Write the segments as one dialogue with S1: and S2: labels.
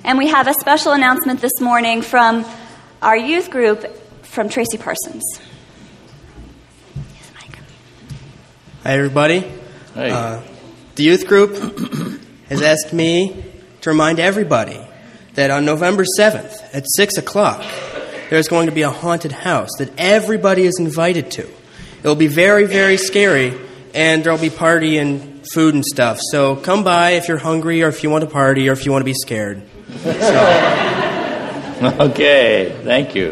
S1: And we have a special announcement this morning from our youth group from Tracy Parsons.
S2: Hi, everybody.
S3: Hey.
S2: The youth group has asked me to remind everybody that on November 7th at 6 o'clock, there's going to be a haunted house that everybody is invited to. It'll be very, very scary, and there'll be party and food and stuff. So come by if you're hungry or if you want to party or if you want to be scared.
S3: Okay, thank you.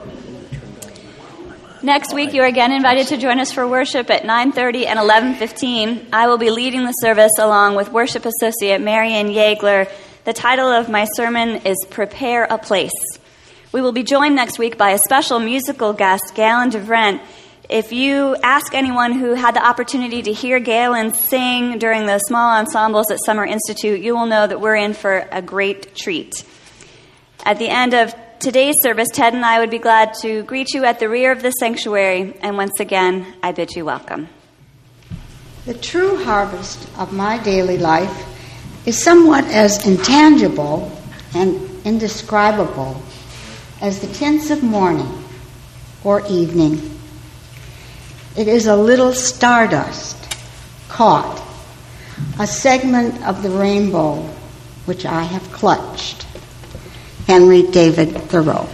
S1: Next week, you are again invited to join us for worship at 9:30 and 11:15. I will be leading the service along with worship associate Marian Yeagler. The title of my sermon is Prepare a Place. We will be joined next week by a special musical guest, Galen DeVrent. If you ask anyone who had the opportunity to hear Galen sing during the small ensembles at Summer Institute, you will know that we're in for a great treat. At the end of today's service, Ted and I would be glad to greet you at the rear of the sanctuary, and once again, I bid you welcome.
S4: The true harvest of my daily life is somewhat as intangible and indescribable as the tints of morning or evening. It is a little stardust caught, a segment of the rainbow which I have clutched. Henry David Thoreau.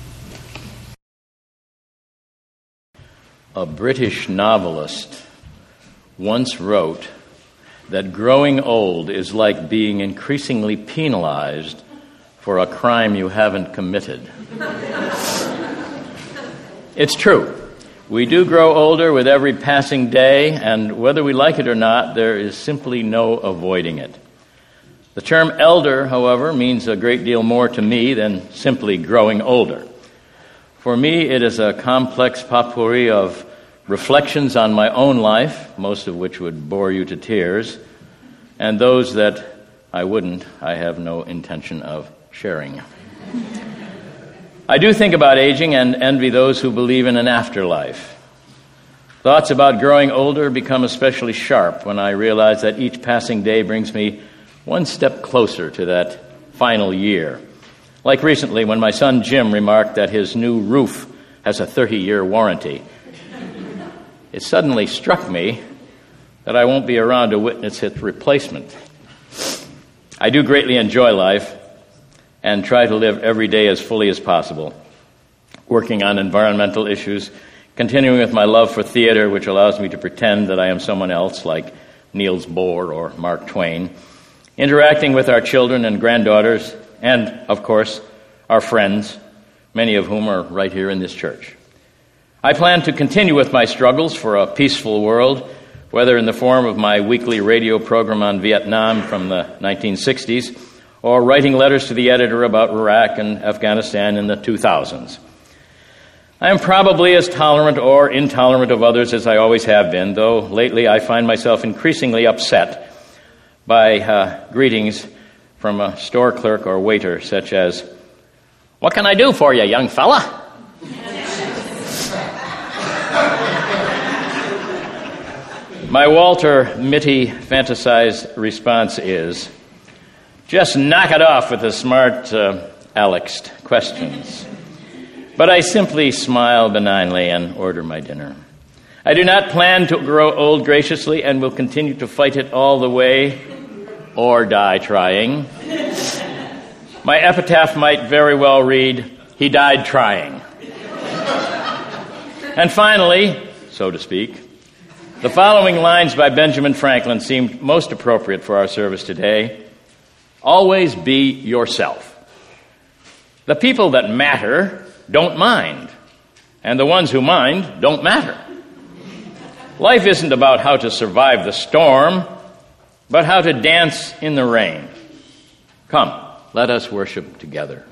S3: A British novelist once wrote that growing old is like being increasingly penalized for a crime you haven't committed. It's true. We do grow older with every passing day, and whether we like it or not, there is simply no avoiding it. The term elder, however, means a great deal more to me than simply growing older. For me, it is a complex potpourri of reflections on my own life, most of which would bore you to tears, and those that I have no intention of sharing. I do think about aging and envy those who believe in an afterlife. Thoughts about growing older become especially sharp when I realize that each passing day brings me one step closer to that final year. Like recently when my son Jim remarked that his new roof has a 30-year warranty. It suddenly struck me that I won't be around to witness its replacement. I do greatly enjoy life and try to live every day as fully as possible, working on environmental issues, continuing with my love for theater, which allows me to pretend that I am someone else like Niels Bohr or Mark Twain, interacting with our children and granddaughters, and, of course, our friends, many of whom are right here in this church. I plan to continue with my struggles for a peaceful world, whether in the form of my weekly radio program on Vietnam from the 1960s, or writing letters to the editor about Iraq and Afghanistan in the 2000s. I am probably as tolerant or intolerant of others as I always have been, though lately I find myself increasingly upset by greetings from a store clerk or waiter, such as, "What can I do for you, young fella?" My Walter Mitty fantasized response is, "Just knock it off with the smart Alex questions." But I simply smile benignly and order my dinner. I do not plan to grow old graciously and will continue to fight it all the way or die trying. My epitaph might very well read, "He died trying." And finally, so to speak, the following lines by Benjamin Franklin seemed most appropriate for our service today. Always be yourself. The people that matter don't mind, and the ones who mind don't matter. Life isn't about how to survive the storm, but how to dance in the rain. Come, let us worship together.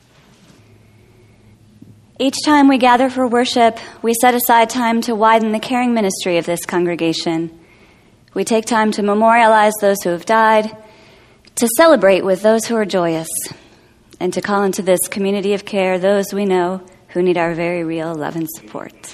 S1: Each time we gather for worship, we set aside time to widen the caring ministry of this congregation. We take time to memorialize those who have died, to celebrate with those who are joyous, and to call into this community of care those we know who need our very real love and support.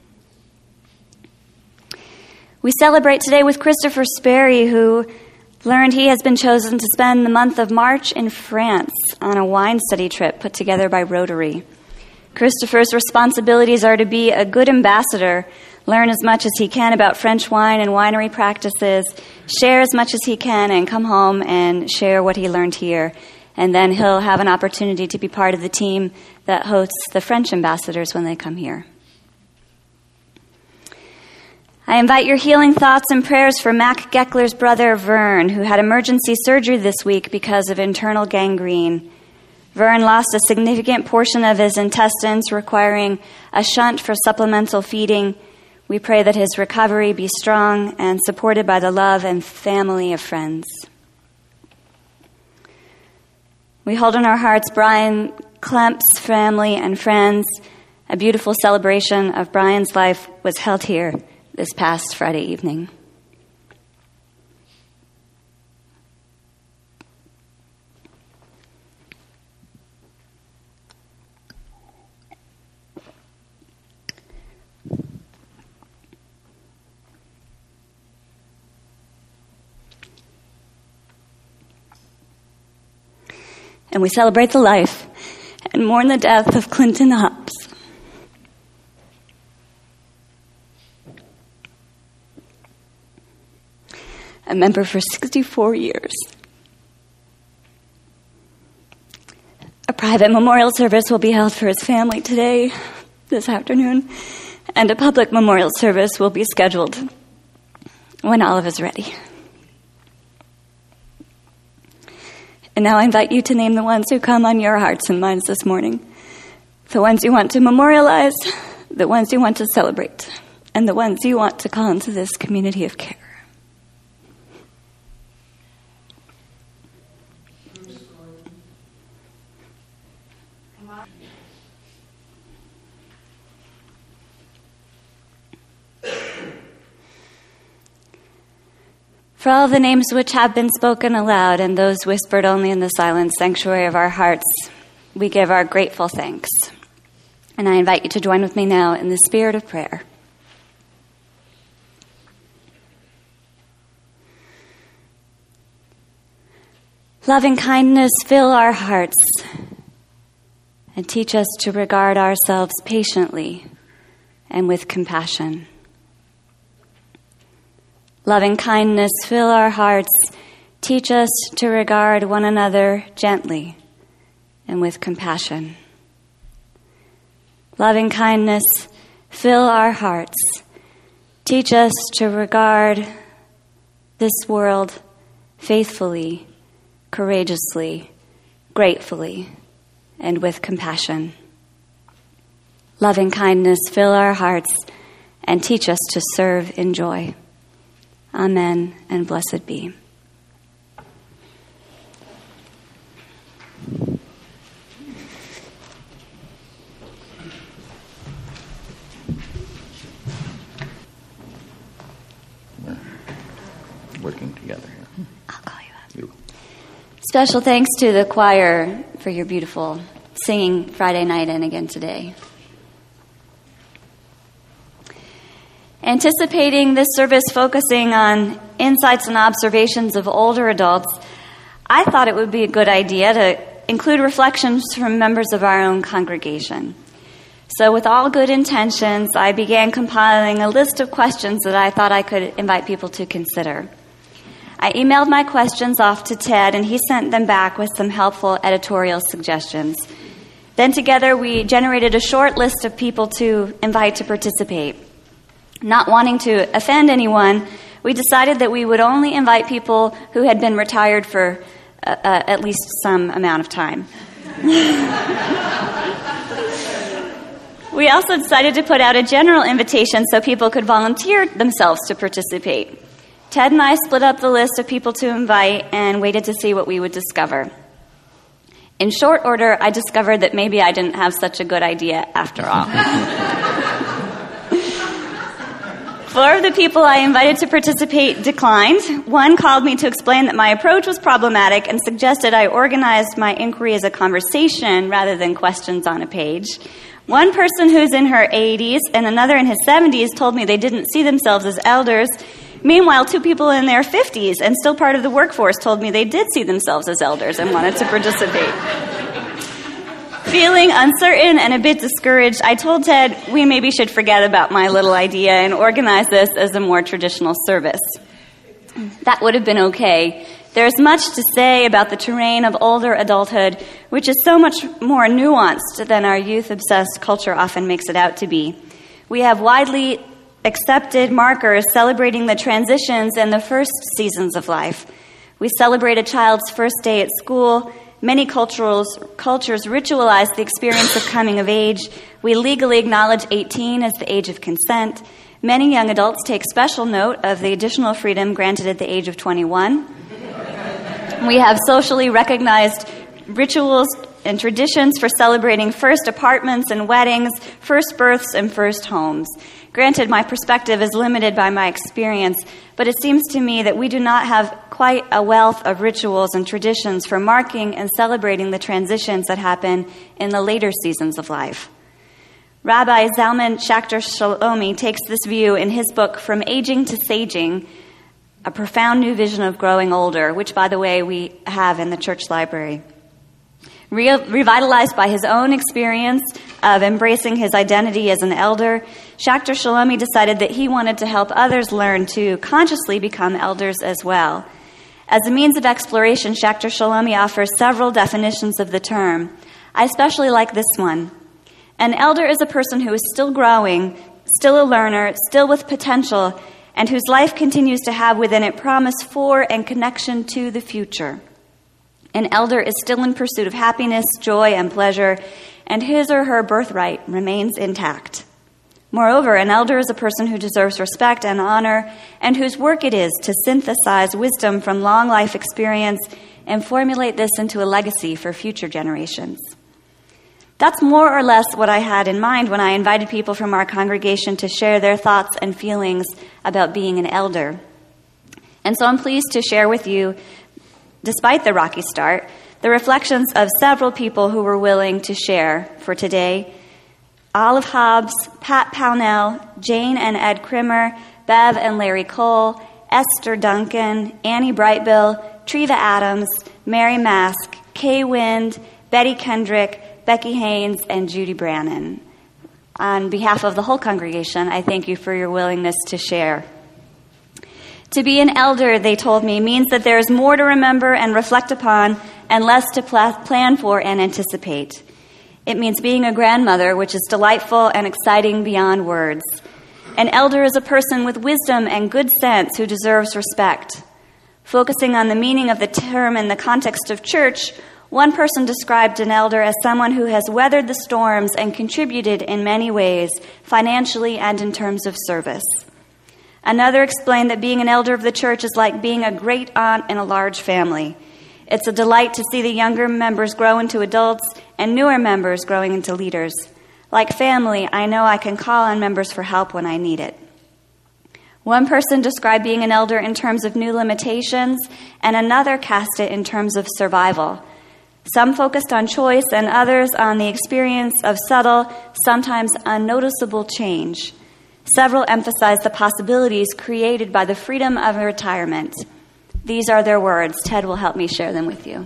S1: We celebrate today with Christopher Sperry, who learned he has been chosen to spend the month of March in France. on a wine study trip put together by Rotary. Christopher's responsibilities are to be a good ambassador, learn as much as he can about French wine and winery practices, share as much as he can, and come home and share what he learned here. And then he'll have an opportunity to be part of the team that hosts the French ambassadors when they come here. I invite your healing thoughts and prayers for Mac Geckler's brother, Vern, who had emergency surgery this week because of internal gangrene. Vern lost a significant portion of his intestines, requiring a shunt for supplemental feeding. We pray that his recovery be strong and supported by the love and family of friends. We hold in our hearts Brian Klemp's family and friends. A beautiful celebration of Brian's life was held here this past Friday evening. And we celebrate the life and mourn the death of Clinton Hobbs. A member for 64 years. A private memorial service will be held for his family today, this afternoon, and a public memorial service will be scheduled when Olive is ready. And now I invite you to name the ones who come on your hearts and minds this morning. The ones you want to memorialize, the ones you want to celebrate, and the ones you want to call into this community of care. For all the names which have been spoken aloud and those whispered only in the silent sanctuary of our hearts, we give our grateful thanks. And I invite you to join with me now in the spirit of prayer. Loving kindness, fill our hearts and teach us to regard ourselves patiently and with compassion. Loving kindness, fill our hearts. Teach us to regard one another gently and with compassion. Loving kindness, fill our hearts. Teach us to regard this world faithfully, courageously, gratefully, and with compassion. Loving kindness, fill our hearts and teach us to serve in joy. Amen, and blessed be.
S3: We're working together here.
S1: I'll call you up.
S3: You.
S1: Special thanks to the choir for your beautiful singing Friday night and again today. Anticipating this service focusing on insights and observations of older adults, I thought it would be a good idea to include reflections from members of our own congregation. So with all good intentions, I began compiling a list of questions that I thought I could invite people to consider. I emailed my questions off to Ted, and he sent them back with some helpful editorial suggestions. Then together we generated a short list of people to invite to participate. Not wanting to offend anyone, we decided that we would only invite people who had been retired for at least some amount of time. We also decided to put out a general invitation so people could volunteer themselves to participate. Ted and I split up the list of people to invite and waited to see what we would discover. In short order, I discovered that maybe I didn't have such a good idea after all. 4 of the people I invited to participate declined. 1 called me to explain that my approach was problematic and suggested I organized my inquiry as a conversation rather than questions on a page. 1 person who's in her 80s and another in his 70s told me they didn't see themselves as elders. Meanwhile, 2 people in their 50s and still part of the workforce told me they did see themselves as elders and wanted to participate. Feeling uncertain and a bit discouraged, I told Ted we maybe should forget about my little idea and organize this as a more traditional service. That would have been okay. There's much to say about the terrain of older adulthood, which is so much more nuanced than our youth-obsessed culture often makes it out to be. We have widely accepted markers celebrating the transitions and the first seasons of life. We celebrate a child's first day at school. Many cultures ritualize the experience of coming of age. We legally acknowledge 18 as the age of consent. Many young adults take special note of the additional freedom granted at the age of 21. We have socially recognized rituals and traditions for celebrating first apartments and weddings, first births and first homes. Granted, my perspective is limited by my experience, but it seems to me that we do not have quite a wealth of rituals and traditions for marking and celebrating the transitions that happen in the later seasons of life. Rabbi Zalman Schachter Shalomi takes this view in his book, From Aging to Saging, A Profound New Vision of Growing Older, which, by the way, we have in the church library. Revitalized by his own experience of embracing his identity as an elder, Schachter Shalomi decided that he wanted to help others learn to consciously become elders as well. As a means of exploration, Schachter Shalomi offers several definitions of the term. I especially like this one. An elder is a person who is still growing, still a learner, still with potential, and whose life continues to have within it promise for and connection to the future. An elder is still in pursuit of happiness, joy, and pleasure, and his or her birthright remains intact. Moreover, an elder is a person who deserves respect and honor, and whose work it is to synthesize wisdom from long life experience and formulate this into a legacy for future generations. That's more or less what I had in mind when I invited people from our congregation to share their thoughts and feelings about being an elder. And so I'm pleased to share with you, despite the rocky start, the reflections of several people who were willing to share for today. Olive Hobbs, Pat Pownell, Jane and Ed Krimmer, Bev and Larry Cole, Esther Duncan, Annie Brightbill, Treva Adams, Mary Mask, Kay Wind, Betty Kendrick, Becky Haynes, and Judy Brannon. On behalf of the whole congregation, I thank you for your willingness to share. To be an elder, they told me, means that there is more to remember and reflect upon and less to plan for and anticipate. It means being a grandmother, which is delightful and exciting beyond words. An elder is a person with wisdom and good sense who deserves respect. Focusing on the meaning of the term in the context of church, one person described an elder as someone who has weathered the storms and contributed in many ways, financially and in terms of service. Another explained that being an elder of the church is like being a great aunt in a large family. It's a delight to see the younger members grow into adults and newer members growing into leaders. Like family, I know I can call on members for help when I need it. One person described being an elder in terms of new limitations, and another cast it in terms of survival. Some focused on choice and others on the experience of subtle, sometimes unnoticeable change. Several emphasized the possibilities created by the freedom of retirement. These are their words. Ted will help me share them with you.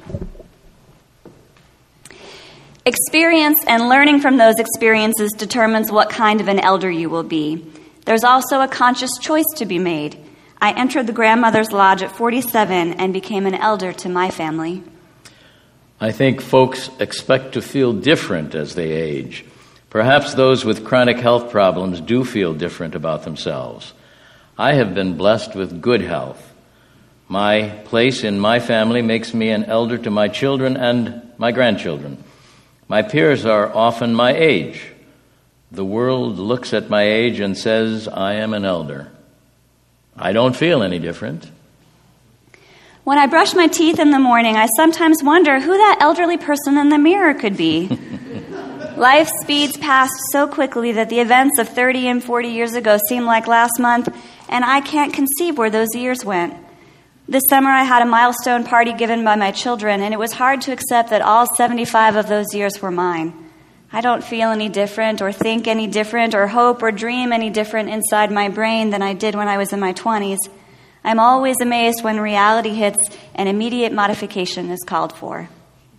S1: Experience and learning from those experiences determines what kind of an elder you will be. There's also a conscious choice to be made. I entered the Grandmother's Lodge at 47 and became an elder to my family.
S3: I think folks expect to feel different as they age. Perhaps those with chronic health problems do feel different about themselves. I have been blessed with good health. My place in my family makes me an elder to my children and my grandchildren. My peers are often my age. The world looks at my age and says I am an elder. I don't feel any different.
S1: When I brush my teeth in the morning, I sometimes wonder who that elderly person in the mirror could be. Life speeds past so quickly that the events of 30 and 40 years ago seem like last month, and I can't conceive where those years went. This summer I had a milestone party given by my children, and it was hard to accept that all 75 of those years were mine. I don't feel any different or think any different or hope or dream any different inside my brain than I did when I was in my 20s. I'm always amazed when reality hits and immediate modification is called for.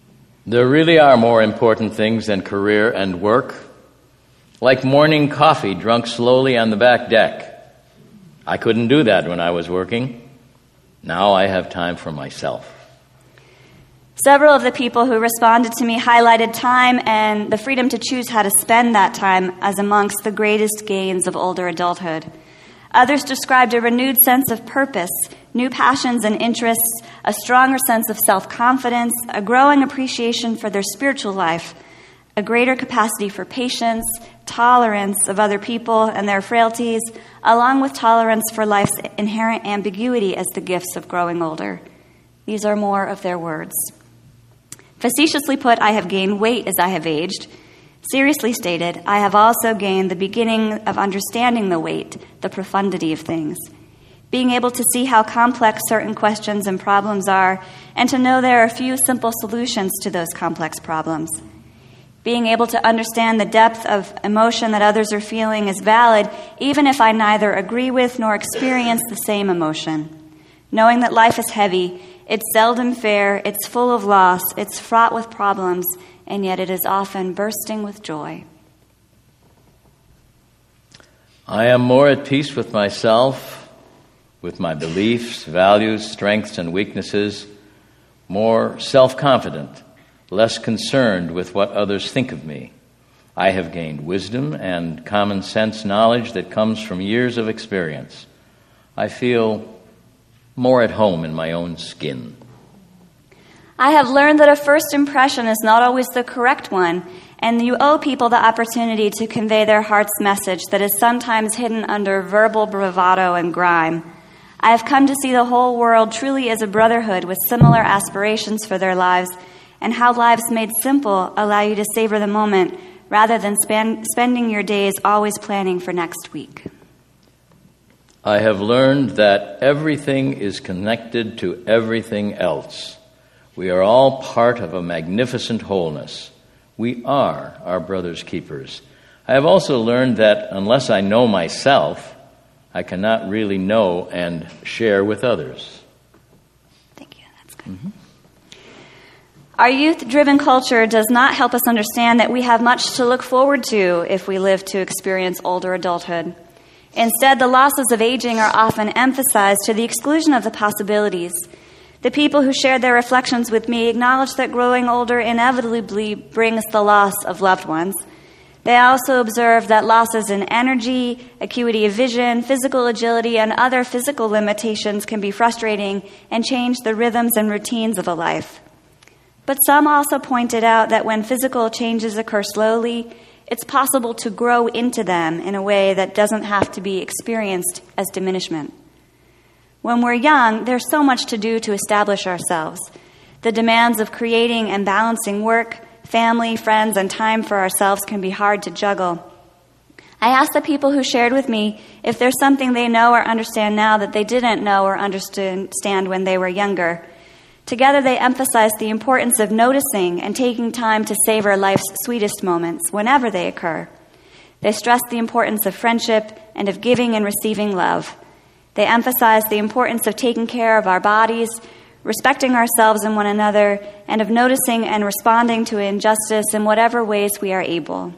S3: There really are more important things than career and work. Like morning coffee drunk slowly on the back deck. I couldn't do that when I was working. Now I have time for myself.
S1: Several of the people who responded to me highlighted time and the freedom to choose how to spend that time as amongst the greatest gains of older adulthood. Others described a renewed sense of purpose, new passions and interests, a stronger sense of self-confidence, a growing appreciation for their spiritual life, a greater capacity for patience, tolerance of other people and their frailties, along with tolerance for life's inherent ambiguity as the gifts of growing older. These are more of their words. Facetiously put, I have gained weight as I have aged. Seriously stated, I have also gained the beginning of understanding the weight, the profundity of things, being able to see how complex certain questions and problems are, and to know there are few simple solutions to those complex problems. Being able to understand the depth of emotion that others are feeling is valid, even if I neither agree with nor experience the same emotion. Knowing that life is heavy, it's seldom fair, it's full of loss, it's fraught with problems, and yet it is often bursting with joy.
S3: I am more at peace with myself, with my beliefs, values, strengths, and weaknesses, more self-confident, less concerned with what others think of me. I have gained wisdom and common sense knowledge that comes from years of experience. I feel more at home in my own skin.
S1: I have learned that a first impression is not always the correct one, and you owe people the opportunity to convey their heart's message that is sometimes hidden under verbal bravado and grime. I have come to see the whole world truly as a brotherhood with similar aspirations for their lives, and how lives made simple allow you to savor the moment rather than spending your days always planning for next week.
S3: I have learned that everything is connected to everything else. We are all part of a magnificent wholeness. We are our brother's keepers. I have also learned that unless I know myself, I cannot really know and share with others.
S1: Thank you. That's good. Mm-hmm. Our youth-driven culture does not help us understand that we have much to look forward to if we live to experience older adulthood. Instead, the losses of aging are often emphasized to the exclusion of the possibilities. The people who shared their reflections with me acknowledge that growing older inevitably brings the loss of loved ones. They also observe that losses in energy, acuity of vision, physical agility, and other physical limitations can be frustrating and change the rhythms and routines of a life. But some also pointed out that when physical changes occur slowly, it's possible to grow into them in a way that doesn't have to be experienced as diminishment. When we're young, there's so much to do to establish ourselves. The demands of creating and balancing work, family, friends, and time for ourselves can be hard to juggle. I asked the people who shared with me if there's something they know or understand now that they didn't know or understand when they were younger. Together, they emphasized the importance of noticing and taking time to savor life's sweetest moments whenever they occur. They stressed the importance of friendship and of giving and receiving love. They emphasized the importance of taking care of our bodies, respecting ourselves and one another, and of noticing and responding to injustice in whatever ways we are able.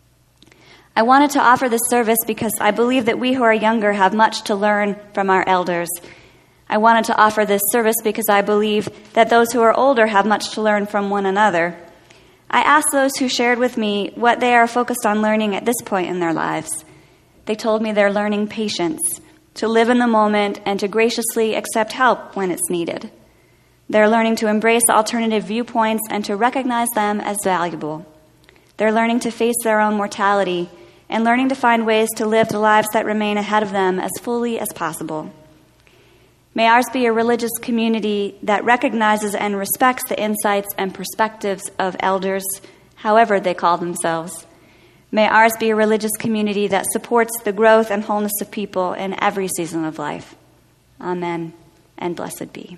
S1: I wanted to offer this service because I believe that we who are younger have much to learn from our elders. I wanted to offer this service because I believe that those who are older have much to learn from one another. I asked those who shared with me what they are focused on learning at this point in their lives. They told me they're learning patience, to live in the moment and to graciously accept help when it's needed. They're learning to embrace alternative viewpoints and to recognize them as valuable. They're learning to face their own mortality and learning to find ways to live the lives that remain ahead of them as fully as possible. May ours be a religious community that recognizes and respects the insights and perspectives of elders, however they call themselves. May ours be a religious community that supports the growth and wholeness of people in every season of life. Amen, and blessed be.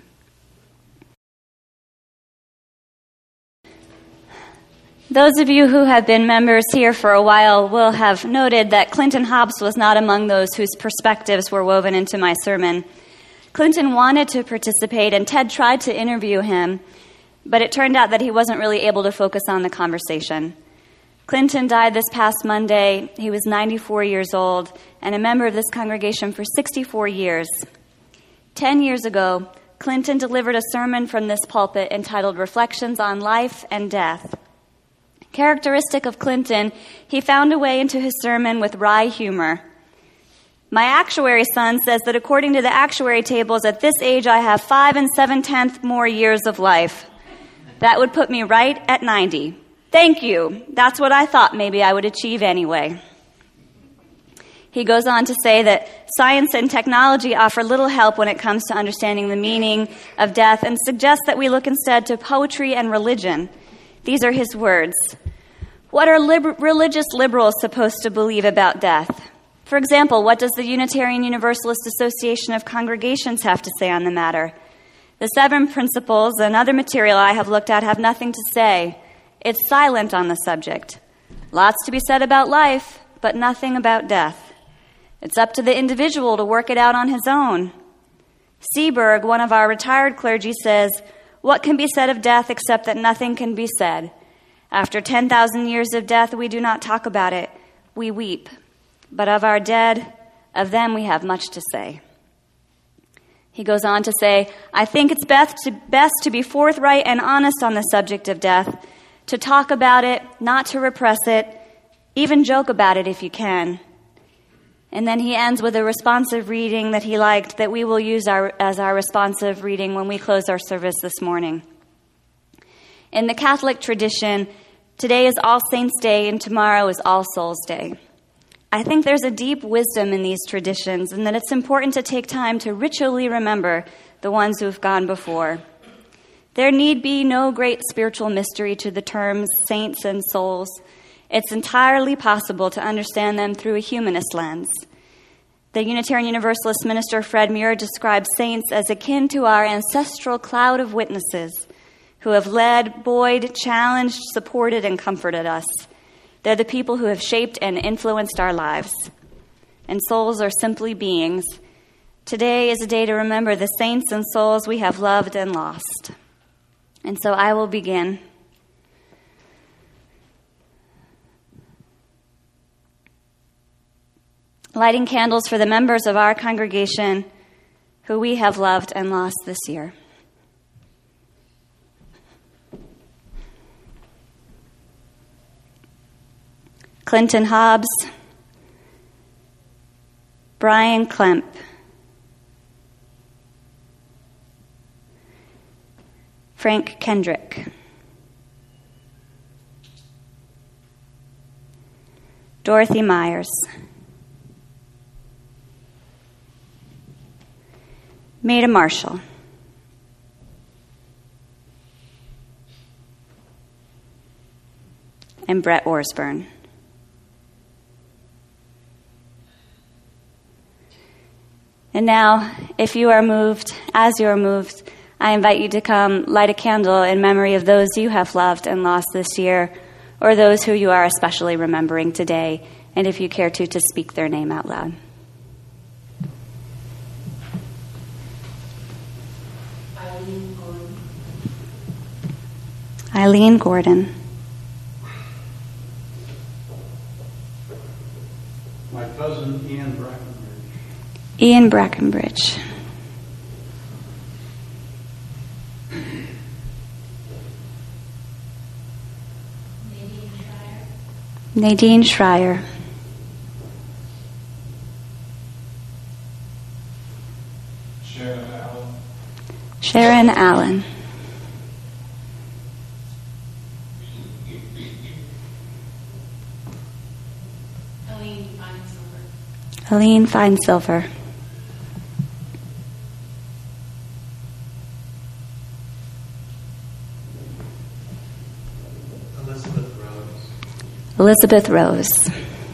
S1: Those of you who have been members here for a while will have noted that Clinton Hobbs was not among those whose perspectives were woven into my sermon. Clinton wanted to participate, and Ted tried to interview him, but it turned out that he wasn't really able to focus on the conversation. Clinton died this past Monday. He was 94 years old and a member of this congregation for 64 years. 10 years ago, Clinton delivered a sermon from this pulpit entitled Reflections on Life and Death. Characteristic of Clinton, he found a way into his sermon with wry humor. My actuary son says that according to the actuary tables, at this age I have 5 7/10 more years of life. That would put me right at 90. Thank you. That's what I thought maybe I would achieve anyway. He goes on to say that science and technology offer little help when it comes to understanding the meaning of death and suggests that we look instead to poetry and religion. These are his words. What are religious liberals supposed to believe about death? For example, what does the Unitarian Universalist Association of Congregations have to say on the matter? The 7 principles and other material I have looked at have nothing to say. It's silent on the subject. Lots to be said about life, but nothing about death. It's up to the individual to work it out on his own. Seaberg, one of our retired clergy, says, "What can be said of death except that nothing can be said? After 10,000 years of death, we do not talk about it. We weep. But of our dead, of them we have much to say." He goes on to say, "I think it's best to be forthright and honest on the subject of death, to talk about it, not to repress it, even joke about it if you can." And then he ends with a responsive reading that he liked that we will use as our responsive reading when we close our service this morning. In the Catholic tradition, today is All Saints' Day and tomorrow is All Souls' Day. I think there's a deep wisdom in these traditions and that it's important to take time to ritually remember the ones who have gone before. There need be no great spiritual mystery to the terms saints and souls. It's entirely possible to understand them through a humanist lens. The Unitarian Universalist minister Fred Muir describes saints as akin to our ancestral cloud of witnesses who have led, buoyed, challenged, supported, and comforted us. They're the people who have shaped and influenced our lives. And souls are simply beings. Today is a day to remember the saints and souls we have loved and lost. And so I will begin. Lighting candles for the members of our congregation who we have loved and lost this year. Clinton Hobbs, Brian Klemp, Frank Kendrick, Dorothy Myers, Maida Marshall, and Brett Orsburn. And now, if you are moved, as you are moved, I invite you to come light a candle in memory of those you have loved and lost this year, or those who you are especially remembering today, and if you care to speak their name out loud. Eileen Gordon.
S5: My cousin Ian Brackenbridge.
S1: Ian Brackenbridge. Nadine Schreier.
S5: Sharon Allen.
S1: Sharon Allen. Aline Fine-Silver.
S5: Elizabeth Rose.
S1: Elizabeth Rose.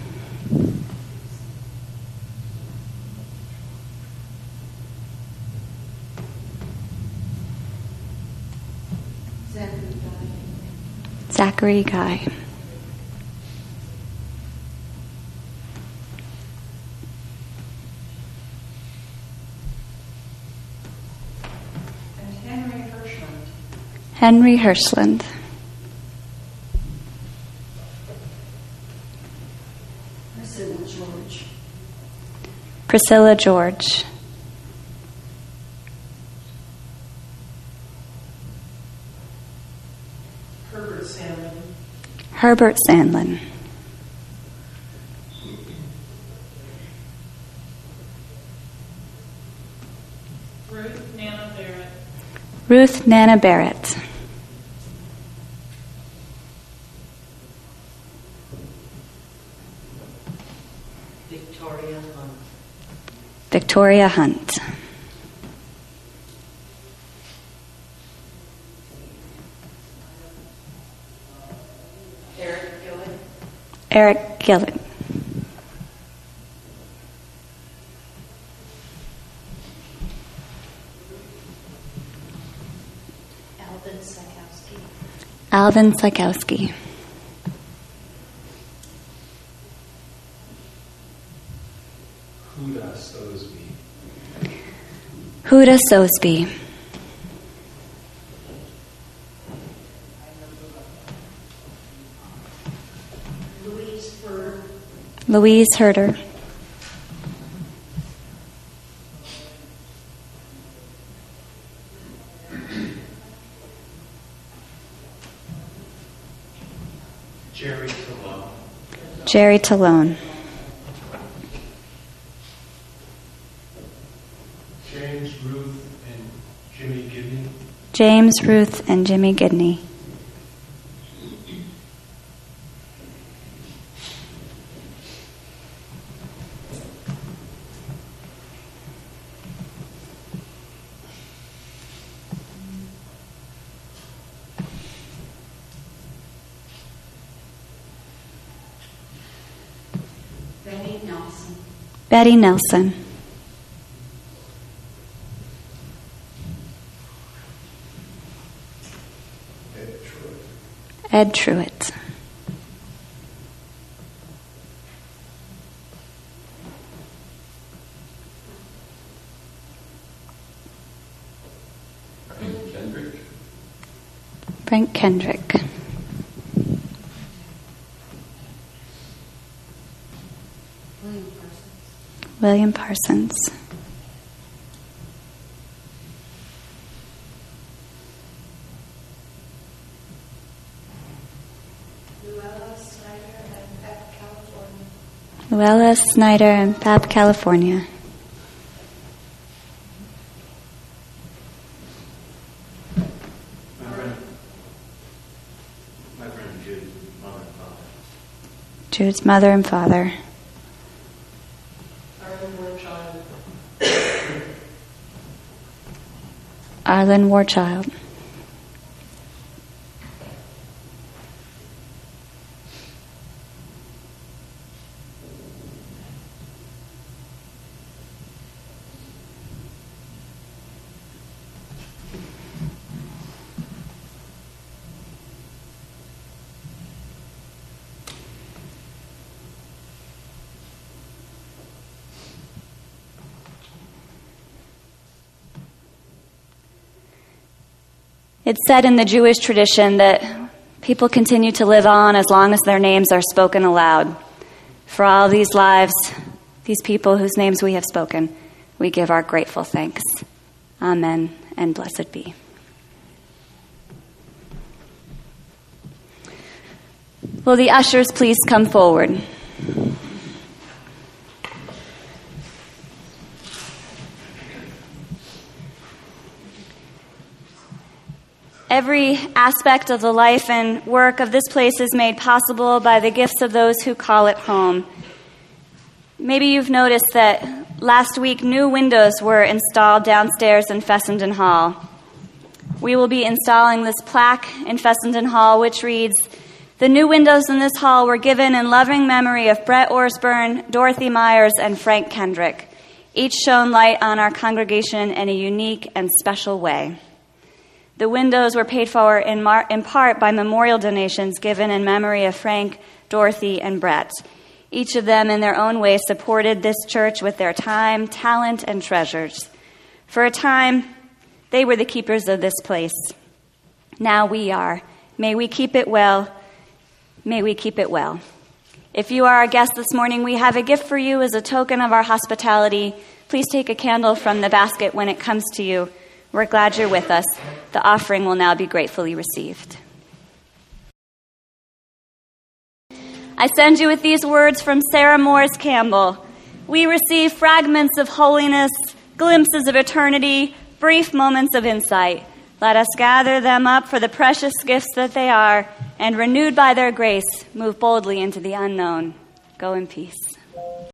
S1: Zachary Guy. Henry Hirschland. Priscilla George. Herbert Sandlin. Ruth Nana Barrett. Victoria Hunt. Eric Gillett. Alvin Sikowski.
S5: Huda Sosby.
S1: Huda Sosby. Louise Herder.
S5: Jerry Talone.
S1: Jerry Talone.
S5: James, Ruth, and Jimmy Gidney.
S1: James, Ruth, and Jimmy Gidney. Betty Nelson. Ed Truitt. Frank Kendrick. William Parsons. Luella Snyder and Pap, California.
S5: My friend Jude, mother and father.
S1: Jude's mother and father. Arlen Warchild. It's said in the Jewish tradition that people continue to live on as long as their names are spoken aloud. For all these lives, these people whose names we have spoken, we give our grateful thanks. Amen, and blessed be. Will the ushers please come forward? Every aspect of the life and work of this place is made possible by the gifts of those who call it home. Maybe you've noticed that last week new windows were installed downstairs in Fessenden Hall. We will be installing this plaque in Fessenden Hall, which reads, "The new windows in this hall were given in loving memory of Brett Orsburn, Dorothy Myers, and Frank Kendrick. Each shone light on our congregation in a unique and special way." The windows were paid for in part by memorial donations given in memory of Frank, Dorothy, and Brett. Each of them, in their own way, supported this church with their time, talent, and treasures. For a time, they were the keepers of this place. Now we are. May we keep it well. May we keep it well. If you are our guest this morning, we have a gift for you as a token of our hospitality. Please take a candle from the basket when it comes to you. We're glad you're with us. The offering will now be gratefully received. I send you with these words from Sarah Morris Campbell. We receive fragments of holiness, glimpses of eternity, brief moments of insight. Let us gather them up for the precious gifts that they are, and renewed by their grace, move boldly into the unknown. Go in peace.